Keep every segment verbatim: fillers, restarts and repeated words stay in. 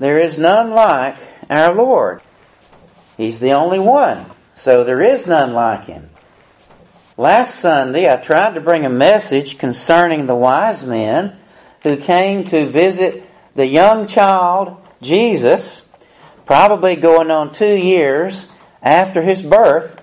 there is none like our Lord. He's the only one, so there is none like Him. Last Sunday, I tried to bring a message concerning the wise men who came to visit the young child, Jesus, probably going on two years after His birth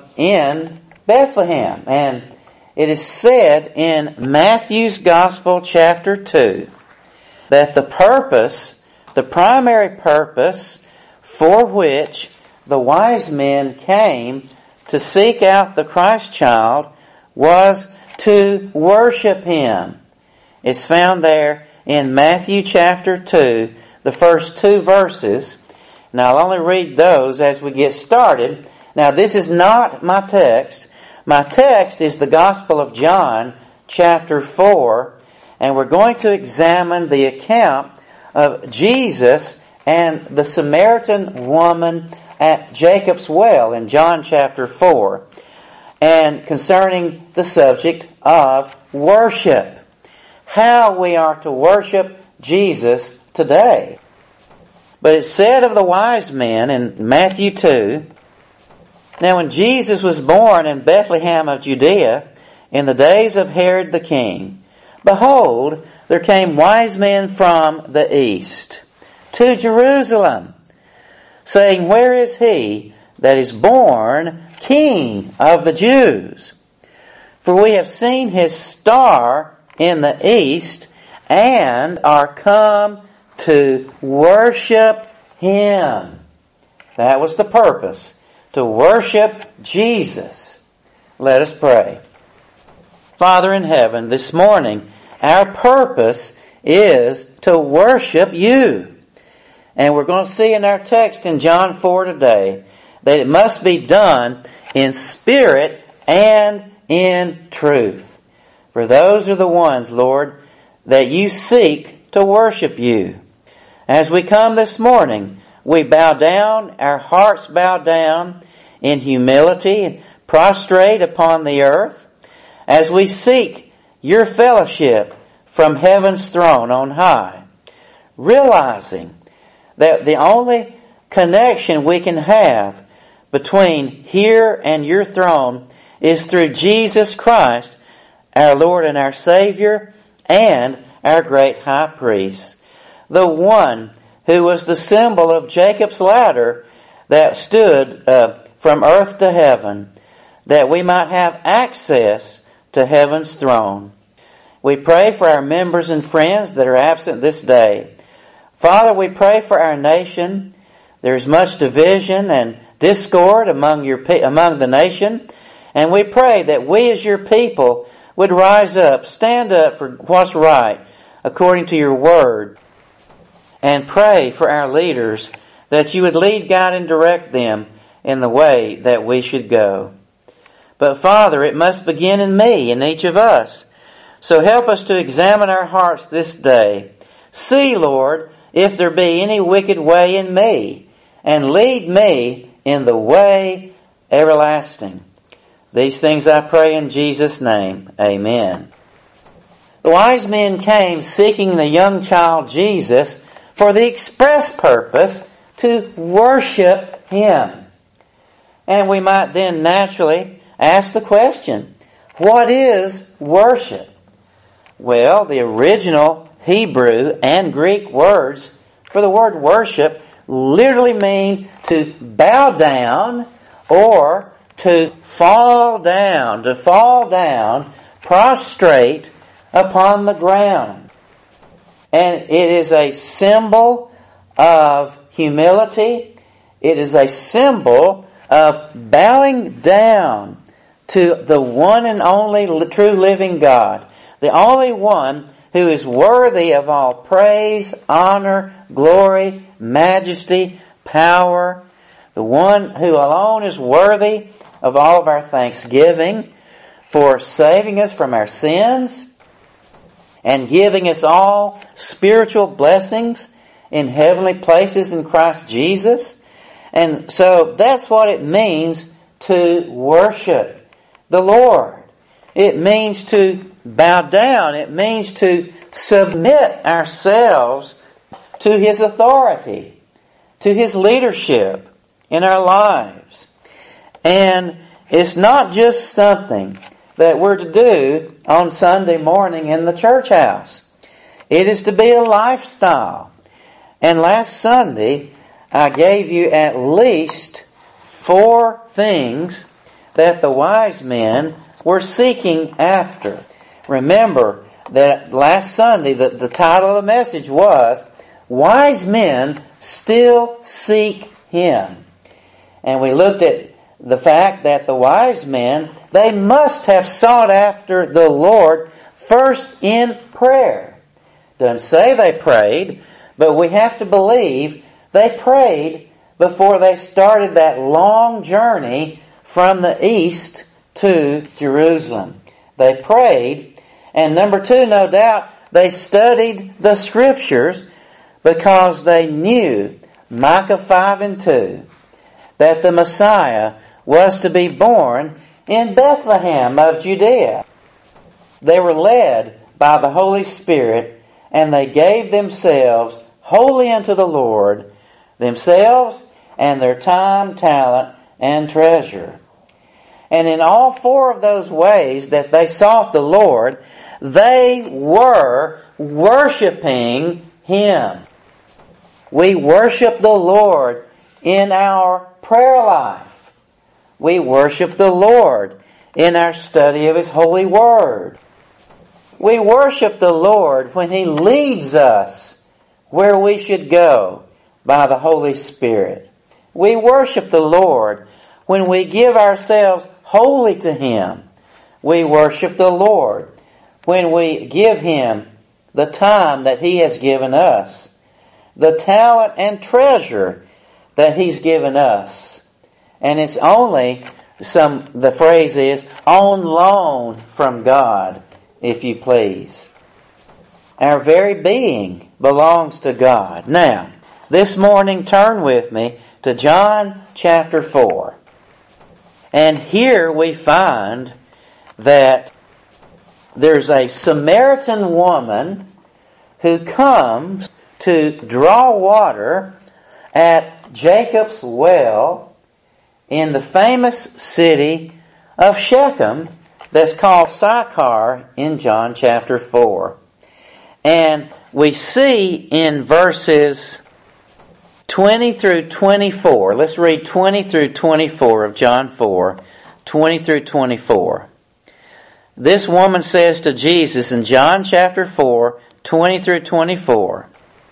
in Bethlehem. And it is said in Matthew's Gospel, chapter two, that the purpose, the primary purpose for which the wise men came to seek out the Christ child was to worship Him. It's found there in Matthew chapter two, the first two verses. Now I'll only read those as we get started. Now this is not my text. My text is the Gospel of John chapter four, and we're going to examine the account of Jesus and the Samaritan woman at Jacob's well in John chapter four, and concerning the subject of worship. How we are to worship Jesus today. But it said of the wise men in Matthew two, "Now when Jesus was born in Bethlehem of Judea, in the days of Herod the king, behold, there came wise men from the east to Jerusalem, saying, Where is he that is born King of the Jews? For we have seen his star in the east, and are come to worship him." That was the purpose, to worship Jesus. Let us pray. Father in heaven, this morning, our purpose is to worship you. And we're going to see in our text in John four today that it must be done in spirit and in truth. For those are the ones, Lord, that you seek to worship you. As we come this morning, we bow down, our hearts bow down in humility, prostrate upon the earth, as we seek your fellowship from heaven's throne on high, realizing that the only connection we can have between here and your throne is through Jesus Christ, our Lord and our Savior, and our great high priest, the one who was the symbol of Jacob's ladder that stood uh, from earth to heaven, that we might have access to heaven's throne. We pray for our members and friends that are absent this day. Father, we pray for our nation. There's much division and discord among your among the nation, and we pray that we as your people would rise up, stand up for what's right according to your word, and pray for our leaders that you would lead, guide, and direct them in the way that we should go. But Father, it must begin in me, in each of us. So help us to examine our hearts this day. See, Lord, if there be any wicked way in me, and lead me in the way everlasting. These things I pray in Jesus' name. Amen. The wise men came seeking the young child Jesus for the express purpose to worship Him. And we might then naturally ask the question, what is worship? Well, the original Hebrew and Greek words for the word worship literally mean to bow down or to fall down, to fall down, prostrate upon the ground. And it is a symbol of humility. It is a symbol of bowing down to the one and only true living God, the only one who is worthy of all praise, honor, glory, majesty, power, the one who alone is worthy of all of our thanksgiving for saving us from our sins and giving us all spiritual blessings in heavenly places in Christ Jesus. And so that's what it means to worship the Lord. It means to bow down. It means to submit ourselves to His authority, to His leadership in our lives. And it's not just something that we're to do on Sunday morning in the church house. It is to be a lifestyle. And last Sunday, I gave you at least four things that the wise men were seeking after. Remember that last Sunday, the, the title of the message was, Wise Men Still Seek Him. And we looked at the fact that the wise men, they must have sought after the Lord first in prayer. Doesn't say they prayed, but we have to believe they prayed before they started that long journey from the east to Jerusalem. They prayed, and number two, no doubt, they studied the Scriptures because they knew Micah five and two, that the Messiah was to be born in Bethlehem of Judea. They were led by the Holy Spirit, and they gave themselves wholly unto the Lord, themselves and their time, talent, and treasure. And in all four of those ways that they sought the Lord, they were worshiping Him. We worship the Lord in our prayer life. We worship the Lord in our study of His holy Word. We worship the Lord when He leads us where we should go by the Holy Spirit. We worship the Lord when we give ourselves wholly to Him. We worship the Lord when we give Him the time that He has given us, the talent and treasure that He's given us. And it's only, some the phrase is, on loan from God, if you please. Our very being belongs to God. Now, this morning turn with me to John chapter four. And here we find that there's a Samaritan woman who comes to draw water at Jacob's well in the famous city of Shechem that's called Sychar in John chapter four. And we see in verses twenty through twenty-four. Let's read twenty through twenty-four of John four. twenty through twenty-four. This woman says to Jesus in John chapter four, twenty through twenty-four,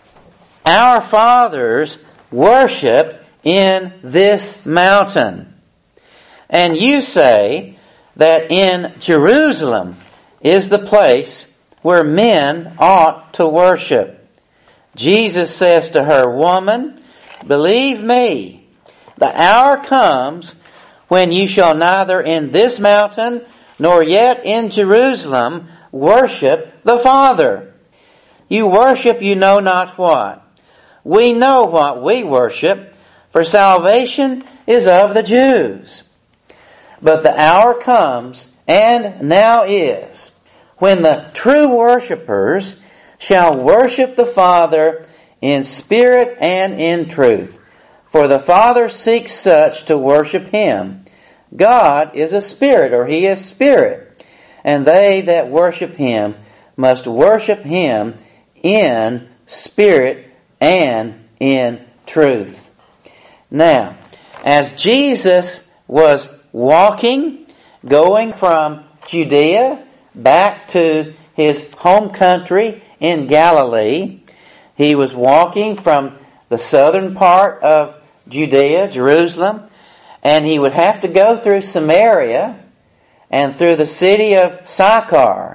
Our fathers worship in this mountain. And you say that in Jerusalem is the place where men ought to worship. Jesus says to her, Woman, believe me, the hour comes when you shall neither in this mountain nor yet in Jerusalem worship the Father. You worship you know not what. We know what we worship, for salvation is of the Jews. But the hour comes, and now is, when the true worshipers shall worship the Father in spirit and in truth. For the Father seeks such to worship Him. God is a spirit, or He is spirit, and they that worship Him must worship Him in spirit and in truth. Now, as Jesus was walking, going from Judea back to His home country in Galilee, He was walking from the southern part of Judea, Jerusalem, and He would have to go through Samaria and through the city of Sychar.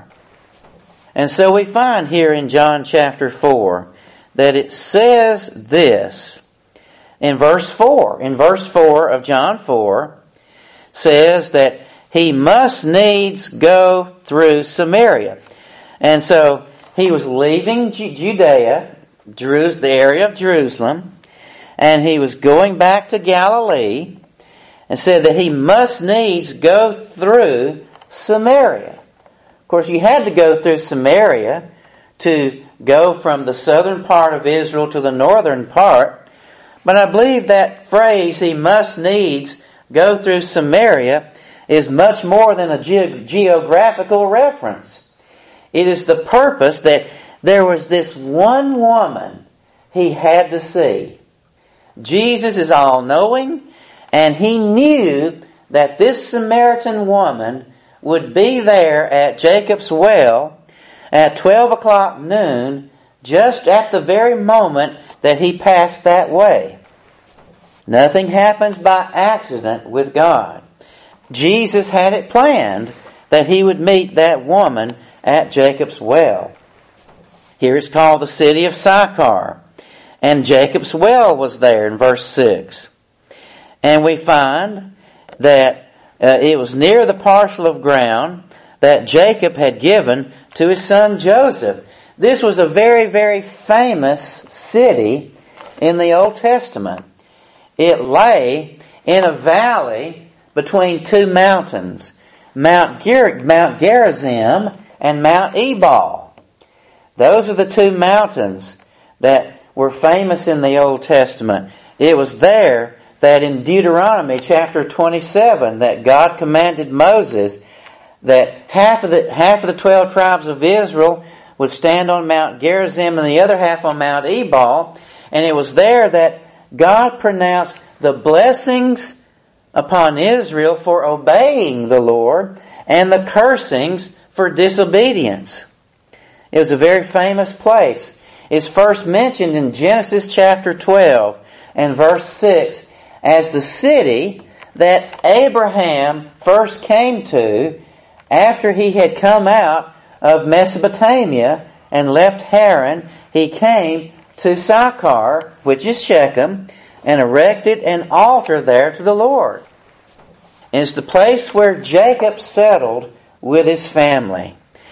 And so we find here in John chapter four that it says this in verse four. In verse four of John four says that He must needs go through Samaria. And so He was leaving Judea, the area of Jerusalem, and He was going back to Galilee, and said that He must needs go through Samaria. Of course, you had to go through Samaria to go from the southern part of Israel to the northern part. But I believe that phrase, he must needs go through Samaria, is much more than a ge- geographical reference. It is the purpose that there was this one woman he had to see. Jesus is all-knowing, and he knew that this Samaritan woman would be there at Jacob's well at twelve o'clock noon, just at the very moment that he passed that way. Nothing happens by accident with God. Jesus had it planned that he would meet that woman at Jacob's well. Here it's called the city of Sychar. And Jacob's well was there in verse six. And we find that uh, it was near the parcel of ground that Jacob had given to his son Joseph. This was a very, very famous city in the Old Testament. It lay in a valley between two mountains, Mount, Ger- Mount Gerizim and Mount Ebal. Those are the two mountains that were famous in the Old Testament. It was there that in Deuteronomy chapter twenty-seven that God commanded Moses that half of the half of the twelve tribes of Israel would stand on Mount Gerizim and the other half on Mount Ebal. And it was there that God pronounced the blessings upon Israel for obeying the Lord and the cursings for disobedience. It was a very famous place. It's first mentioned in Genesis chapter twelve and verse six as the city that Abraham first came to after he had come out of Mesopotamia and left Haran. He came to Sychar, which is Shechem, and erected an altar there to the Lord. And it's the place where Jacob settled with his family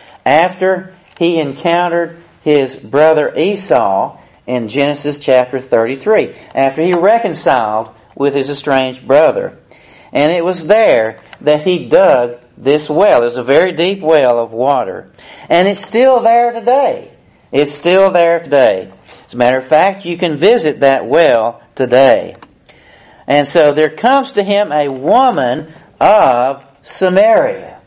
after he encountered his brother Esau in Genesis chapter thirty-three, after he reconciled with his estranged brother. And it was there that he dug this well. It was a very deep well of water. And it's still there today. It's still there today. As a matter of fact, you can visit that well today. And so there comes to him a woman of Samaria.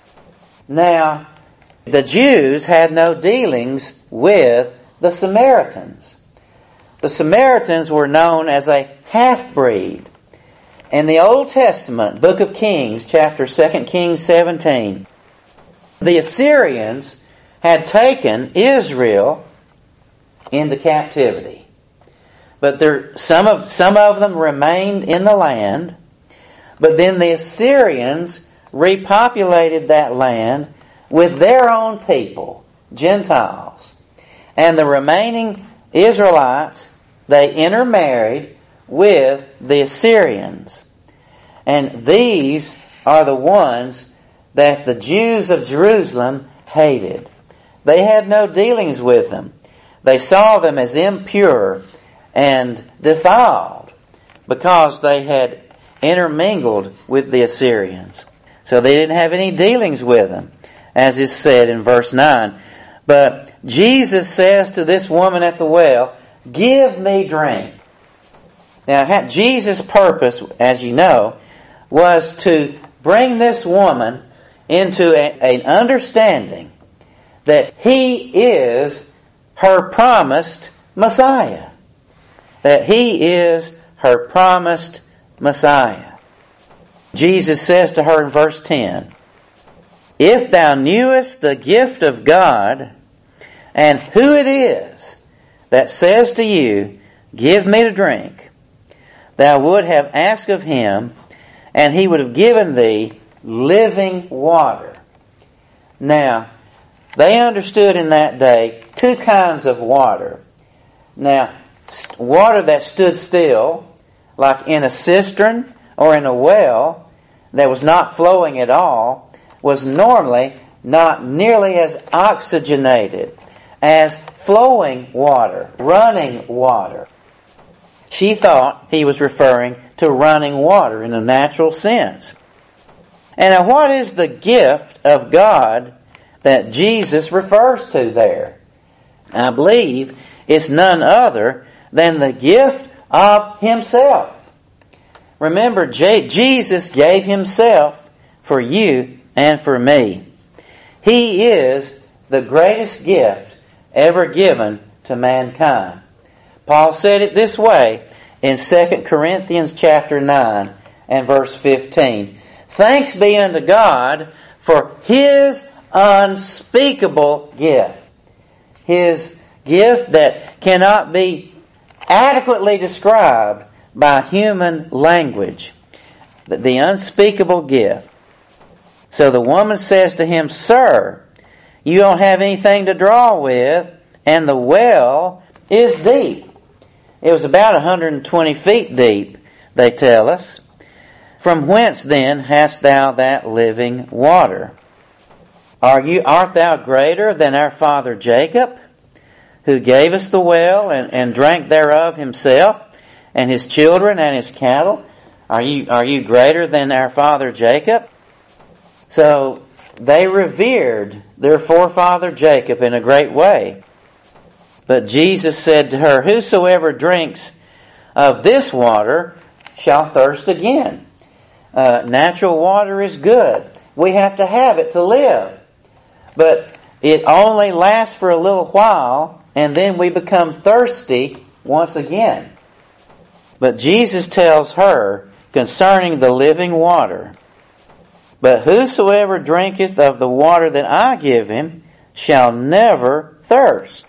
Now, the Jews had no dealings with the Samaritans. The Samaritans were known as a half-breed. In the Old Testament, Book of Kings, chapter Second Kings seventeen, the Assyrians had taken Israel into captivity. But there, some of some of them remained in the land. But then the Assyrians repopulated that land with their own people, Gentiles. And the remaining Israelites, they intermarried with the Assyrians. And these are the ones that the Jews of Jerusalem hated. They had no dealings with them. They saw them as impure and defiled because they had intermingled with the Assyrians. So they didn't have any dealings with them, as is said in verse nine. But Jesus says to this woman at the well, "Give me drink." Now, Jesus' purpose, as you know, was to bring this woman into a, an understanding that He is her promised Messiah. That He is her promised Messiah. Jesus says to her in verse ten, "If thou knewest the gift of God, and who it is that says to you, 'Give me to drink,' thou would have asked of Him, and He would have given thee living water." Now, they understood in that day two kinds of water. Now, water that stood still, like in a cistern or in a well, that was not flowing at all, was normally not nearly as oxygenated as flowing water, running water. She thought he was referring to running water in a natural sense. And now what is the gift of God that Jesus refers to there? I believe it's none other than the gift of Himself. Remember, J- Jesus gave Himself for you and for me. He is the greatest gift ever given to mankind. Paul said it this way in Second Corinthians chapter nine and verse fifteen. Thanks be unto God for His unspeakable gift. His gift that cannot be adequately described by human language. The unspeakable gift. So the woman says to him, Sir, you don't have anything to draw with, and the well is deep. It was about one hundred twenty feet deep, they tell us. From whence then hast thou that living water? Are you, art thou greater than our father Jacob, who gave us the well and, and drank thereof himself, and his children and his cattle? Are you, are you greater than our father Jacob? So they revered their forefather Jacob in a great way. But Jesus said to her, Whosoever drinks of this water shall thirst again. Uh, natural water is good. We have to have it to live. But it only lasts for a little while, and then we become thirsty once again. But Jesus tells her concerning the living water, But whosoever drinketh of the water that I give him shall never thirst.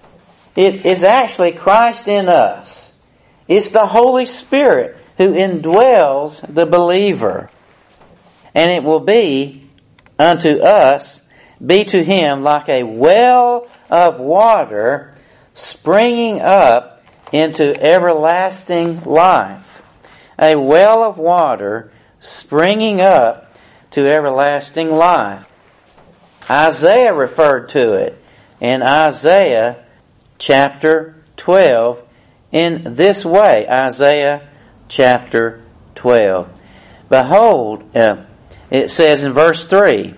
It is actually Christ in us. It's the Holy Spirit who indwells the believer. And it will be unto us, be to him like a well of water springing up into everlasting life. A well of water springing up to everlasting life. Isaiah referred to it in Isaiah chapter twelve in this way. Isaiah chapter twelve. Behold, uh, it says in verse three,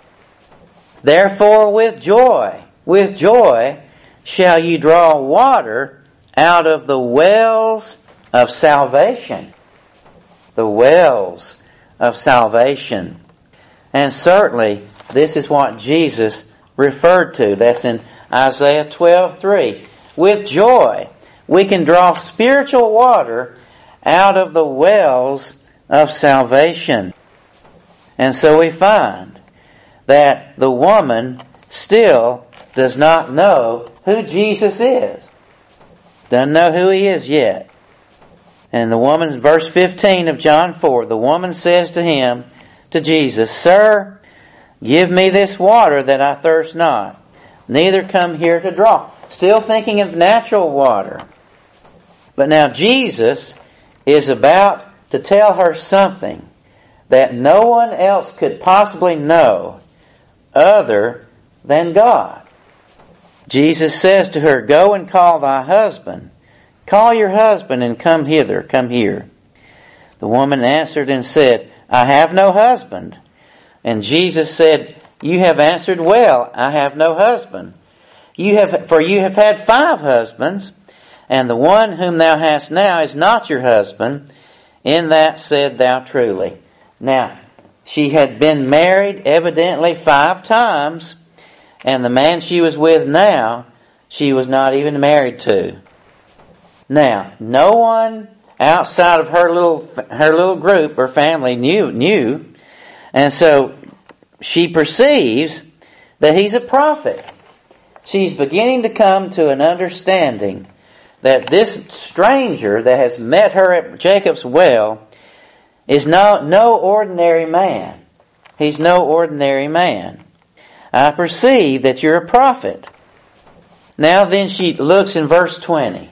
Therefore with joy, with joy shall you draw water out of the wells of salvation. The wells of salvation. And certainly this is what Jesus referred to. That's in Isaiah twelve three. With joy we can draw spiritual water out of the wells of salvation. And so we find that the woman still does not know who Jesus is. Doesn't know who He is yet. And the woman, verse fifteen of John four, the woman says to him, to Jesus, Sir, give me this water that I thirst not, neither come here to draw. Still thinking of natural water. But now Jesus is about to tell her something that no one else could possibly know other than God. Jesus says to her, Go and call thy husband. Call your husband and come hither, come here. The woman answered and said, I have no husband. And Jesus said, You have answered well, I have no husband. You have, for you have had five husbands, and the one whom thou hast now is not your husband. In that said thou truly. Now, she had been married evidently five times, and the man she was with now, she was not even married to. Now, no one outside of her little her little group or family knew knew, and so she perceives that he's a prophet. She's beginning to come to an understanding that this stranger that has met her at Jacob's well is no, no ordinary man. He's no ordinary man. I perceive that you're a prophet. Now then she looks in verse twenty.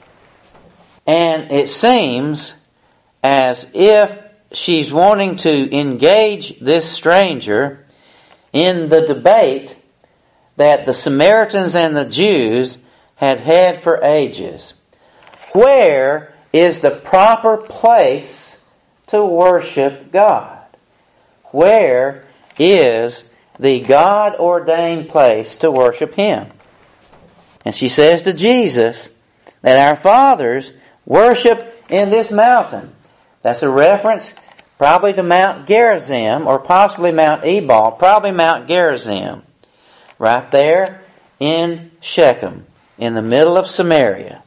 And it seems as if she's wanting to engage this stranger in the debate that the Samaritans and the Jews had had for ages. Where is the proper place to worship God? Where is the God-ordained place to worship Him? And she says to Jesus that our fathers worship in this mountain. That's a reference probably to Mount Gerizim or possibly Mount Ebal, probably Mount Gerizim, right there in Shechem, in the middle of Samaria.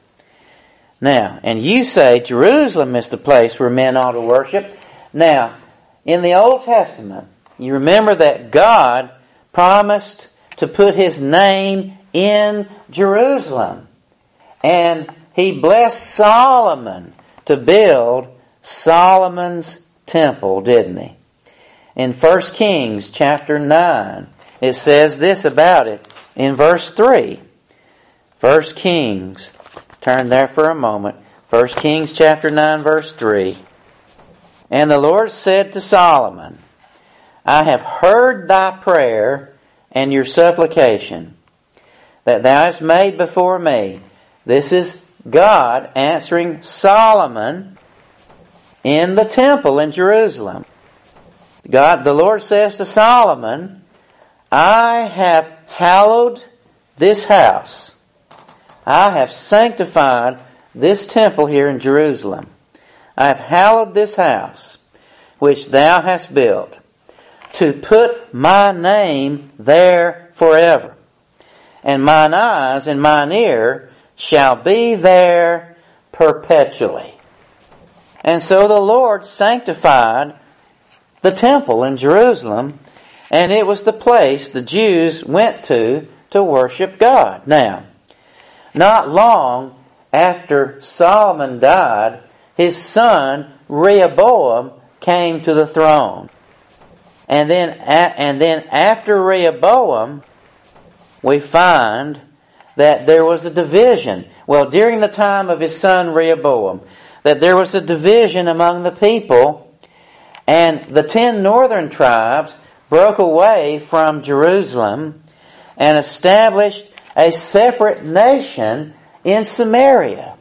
Now, and you say Jerusalem is the place where men ought to worship. Now, in the Old Testament, you remember that God promised to put His name in Jerusalem. And He blessed Solomon to build Solomon's temple, didn't He? In First Kings chapter nine, it says this about it in verse three. First Kings, turn there for a moment. First Kings chapter nine, verse three. And the Lord said to Solomon, I have heard thy prayer and your supplication that thou hast made before me. This is God answering Solomon in the temple in Jerusalem. God, the Lord says to Solomon, I have hallowed this house. I have sanctified this temple here in Jerusalem. I have hallowed this house which thou hast built, to put my name there forever. And mine eyes and mine ear shall be there perpetually. And so the Lord sanctified the temple in Jerusalem, and it was the place the Jews went to to worship God. Now, not long after Solomon died, his son Rehoboam came to the throne. And then, and then after Rehoboam, we find that there was a division. Well, during the time of his son Rehoboam, that there was a division among the people, and the ten northern tribes broke away from Jerusalem and established a separate nation in Samaria.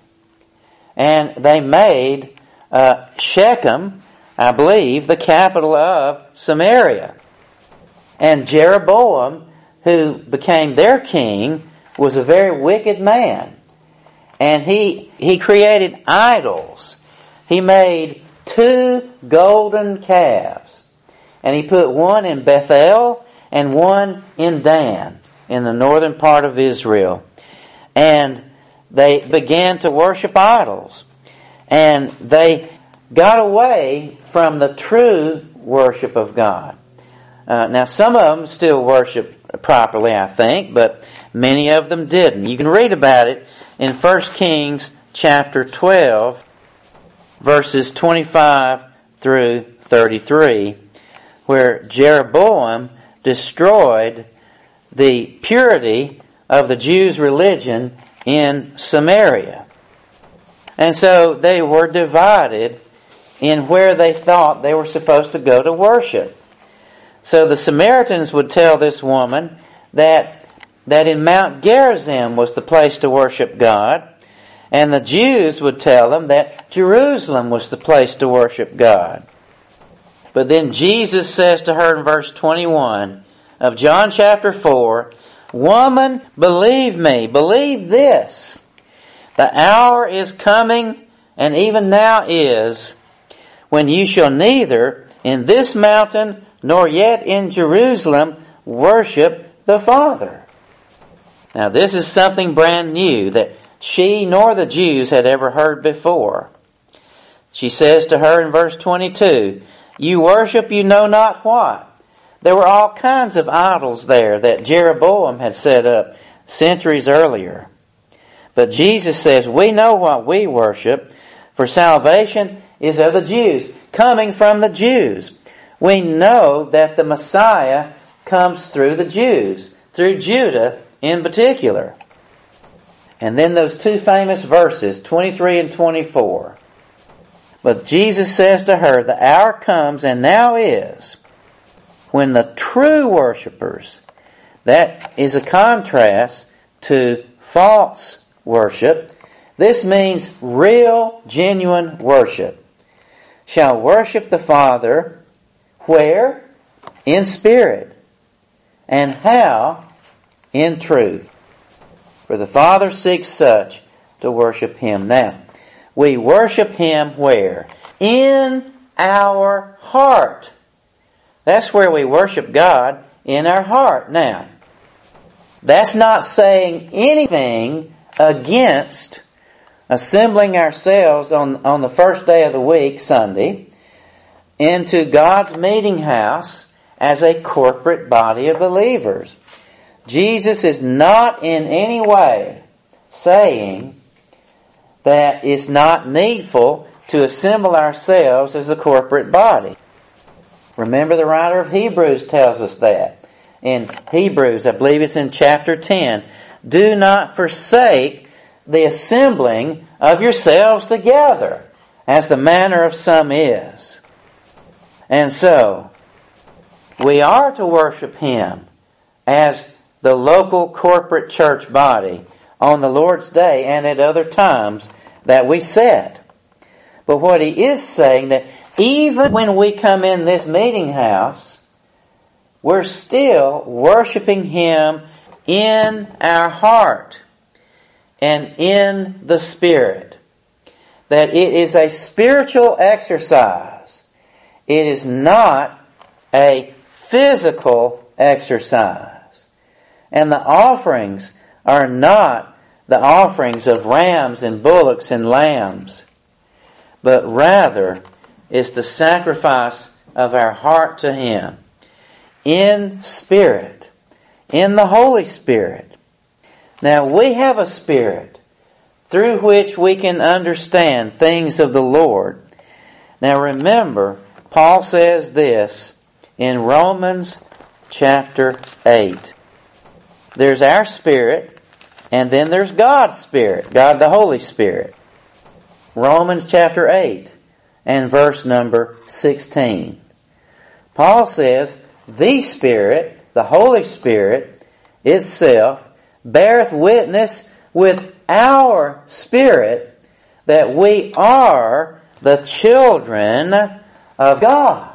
And they made uh, Shechem, I believe, the capital of Samaria. And Jeroboam, who became their king, was a very wicked man. And he he created idols. He made two golden calves. And he put one in Bethel and one in Dan, in the northern part of Israel. And they began to worship idols. And they got away from the true worship of God. Uh, now, some of them still worship properly, I think, but many of them didn't. You can read about it in First Kings chapter twelve, verses twenty-five through thirty-three, where Jeroboam destroyed the purity of the Jews' religion in Samaria. And so they were divided in where they thought they were supposed to go to worship. So the Samaritans would tell this woman that, that in Mount Gerizim was the place to worship God, and the Jews would tell them that Jerusalem was the place to worship God. But then Jesus says to her in verse twenty-one of John chapter four, Woman, believe me, believe this. The hour is coming, and even now is, when you shall neither in this mountain nor yet in Jerusalem worship the Father. Now this is something brand new that she nor the Jews had ever heard before. She says to her in verse twenty-two, You worship you know not what. There were all kinds of idols there that Jeroboam had set up centuries earlier. But Jesus says, we know what we worship, for salvation is of the Jews, coming from the Jews. We know that the Messiah comes through the Jews, through Judah in particular. And then those two famous verses, twenty-three and twenty-four. But Jesus says to her, the hour comes, and now is, when the true worshipers, that is a contrast to false worship. This means real, genuine worship. Shall worship the Father, where? In spirit. And how? In truth. For the Father seeks such to worship Him. Now, we worship Him where? In our heart. That's where we worship God, in our heart. Now, that's not saying anything against assembling ourselves on, on the first day of the week, Sunday, into God's meeting house as a corporate body of believers. Jesus is not in any way saying that it's not needful to assemble ourselves as a corporate body. Remember, the writer of Hebrews tells us that. In Hebrews, I believe it's in chapter ten, do not forsake the assembling of yourselves together, as the manner of some is. And so, we are to worship Him as the local corporate church body on the Lord's Day and at other times that we set. But what He is saying, that even when we come in this meeting house, we're still worshiping Him in our heart and in the Spirit. That it is a spiritual exercise. It is not a physical exercise. And the offerings are not the offerings of rams and bullocks and lambs, but rather is the sacrifice of our heart to Him in spirit, in the Holy Spirit. Now, we have a spirit through which we can understand things of the Lord. Now, remember, Paul says this in Romans chapter eight. There's our spirit, and then there's God's Spirit, God the Holy Spirit. Romans chapter eight and verse number sixteen. Paul says, the Spirit, the Holy Spirit itself, beareth witness with our spirit that we are the children of God.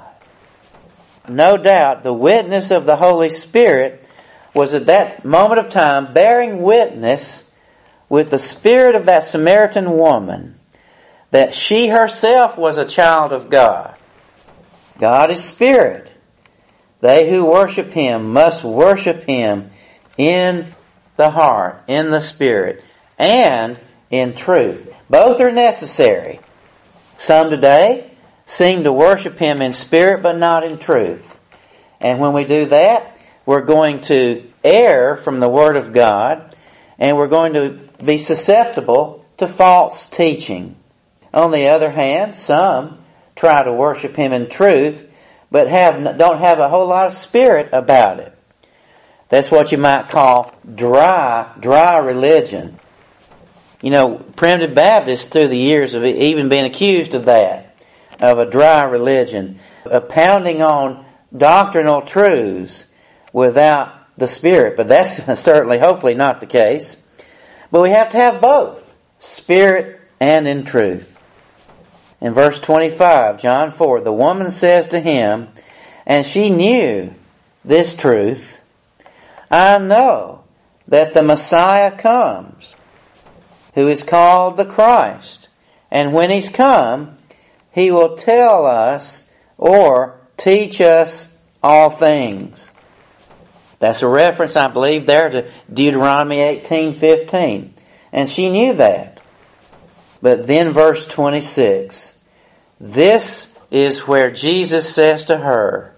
No doubt the witness of the Holy Spirit was at that moment of time bearing witness with the spirit of that Samaritan woman that she herself was a child of God. God is Spirit. They who worship Him must worship Him in the heart, in the Spirit, and in truth. Both are necessary. Some today seem to worship Him in spirit but not in truth. And when we do that, we're going to err from the Word of God, and we're going to be susceptible to false teaching. On the other hand, some try to worship Him in truth, but have don't have a whole lot of spirit about it. That's what you might call dry, dry religion. You know, primitive Baptists through the years have even been accused of that, of a dry religion, of pounding on doctrinal truths without the Spirit. But that's certainly, hopefully, not the case. But we have to have both, Spirit and in truth. In verse twenty-five, John four, the woman says to Him, and she knew this truth, I know that the Messiah comes, who is called the Christ. And when He's come, He will tell us or teach us all things. That's a reference, I believe, there to Deuteronomy eighteen fifteen. And she knew that. But then verse twenty-six, this is where Jesus says to her,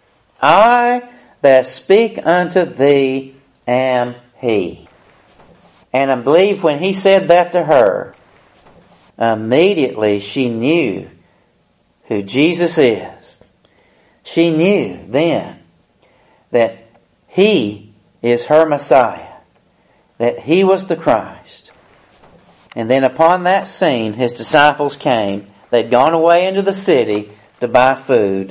I that speak unto thee am He. And I believe when He said that to her, immediately she knew who Jesus is. She knew then that He is her Messiah, that He was the Christ. And then upon that scene, His disciples came. They'd gone away into the city to buy food,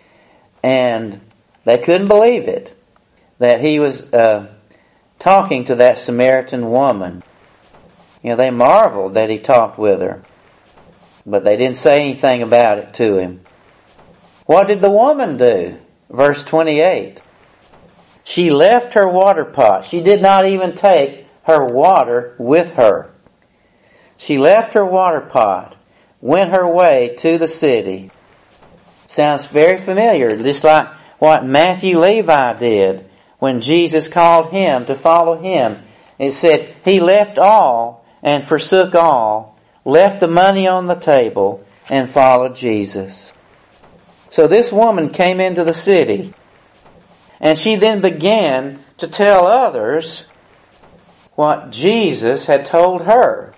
and they couldn't believe it, that He was uh, talking to that Samaritan woman. You know, they marveled that He talked with her, but they didn't say anything about it to Him. What did the woman do? Verse twenty-eight. She left her water pot. She did not even take her water with her. She left her water pot, went her way to the city. Sounds very familiar, just like what Matthew Levi did when Jesus called him to follow him. It said he left all and forsook all, left the money on the table, and followed Jesus. So this woman came into the city, and she then began to tell others what Jesus had told her.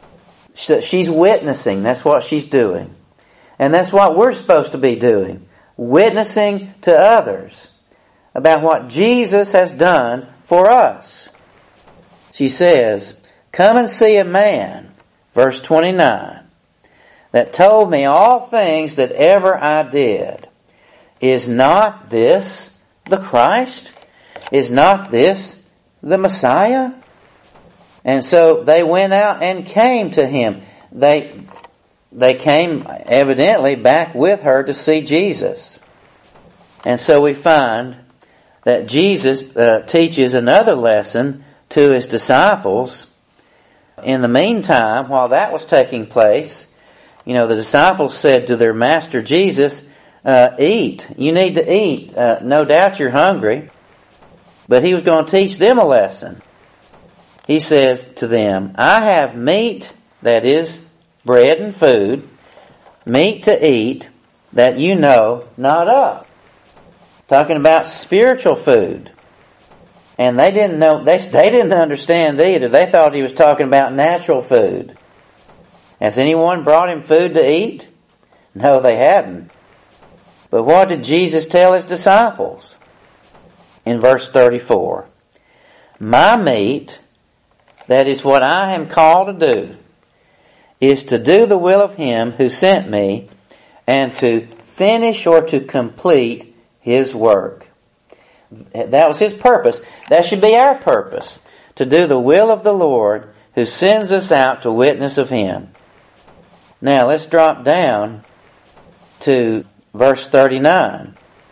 She's witnessing. That's what she's doing. And that's what we're supposed to be doing. Witnessing to others about what Jesus has done for us. She says, "Come and see a man," verse twenty-nine, "that told me all things that ever I did. Is not this the Christ? Is not this the Messiah?" And so they went out and came to him. They, they came evidently back with her to see Jesus. And so we find that Jesus uh, teaches another lesson to his disciples. In the meantime, while that was taking place, you know, the disciples said to their master Jesus, uh, eat. You need to eat. Uh, no doubt you're hungry. But he was going to teach them a lesson. He says to them, "I have meat, that is bread and food, meat to eat that you know not of." Talking about spiritual food. And they didn't know, they, they didn't understand either. They thought he was talking about natural food. Has anyone brought him food to eat? No, they hadn't. But what did Jesus tell his disciples? In verse thirty-four, "My meat," that is what I am called to do, "is to do the will of him who sent me and to finish or to complete his work." That was his purpose. That should be our purpose. To do the will of the Lord who sends us out to witness of him. Now let's drop down to verse thirty-nine.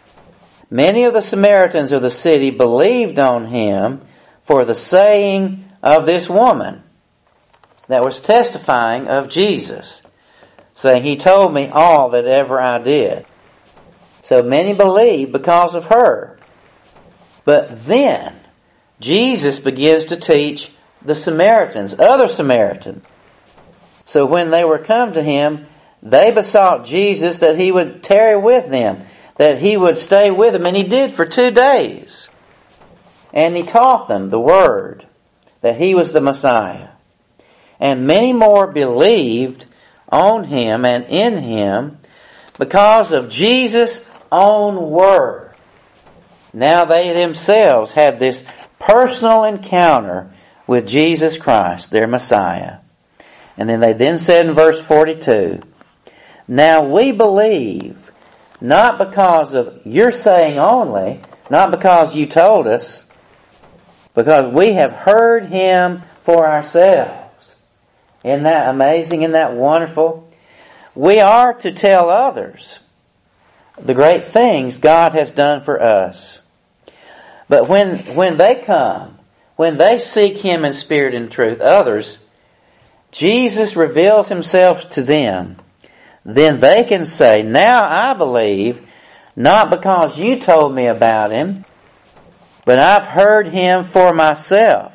"Many of the Samaritans of the city believed on him for the saying of this woman," that was testifying of Jesus, saying, "He told me all that ever I did." So many believed because of her. But then Jesus begins to teach the Samaritans, other Samaritans. So when they were come to him, they besought Jesus that he would tarry with them, that he would stay with them. And he did for two days. And he taught them the word, that he was the Messiah. And many more believed on him and in him because of Jesus' own word. Now they themselves had this personal encounter with Jesus Christ, their Messiah. And then they then said in verse forty-two, "Now we believe, not because of your saying only, not because you told us, because we have heard him for ourselves." Isn't that amazing? Isn't that wonderful? We are to tell others the great things God has done for us. But when, when they come, when they seek him in spirit and truth, others, Jesus reveals himself to them. Then they can say, "Now I believe, not because you told me about him, but I've heard him for myself,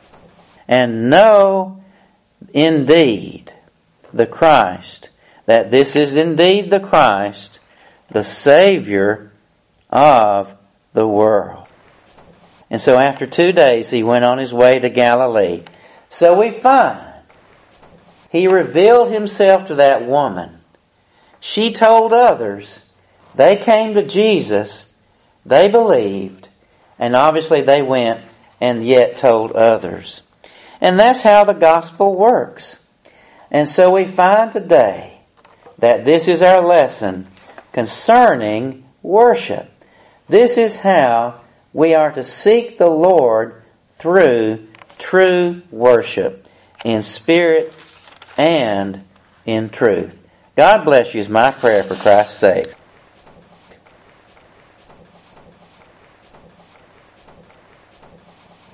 and know indeed the Christ, that this is indeed the Christ, the Savior of the world." And so after two days he went on his way to Galilee. So we find he revealed himself to that woman. She told others. They came to Jesus. They believed. And obviously they went and yet told others. And that's how the gospel works. And so we find today that this is our lesson concerning worship. This is how we are to seek the Lord through true worship, in spirit and in truth. God bless you is my prayer for Christ's sake.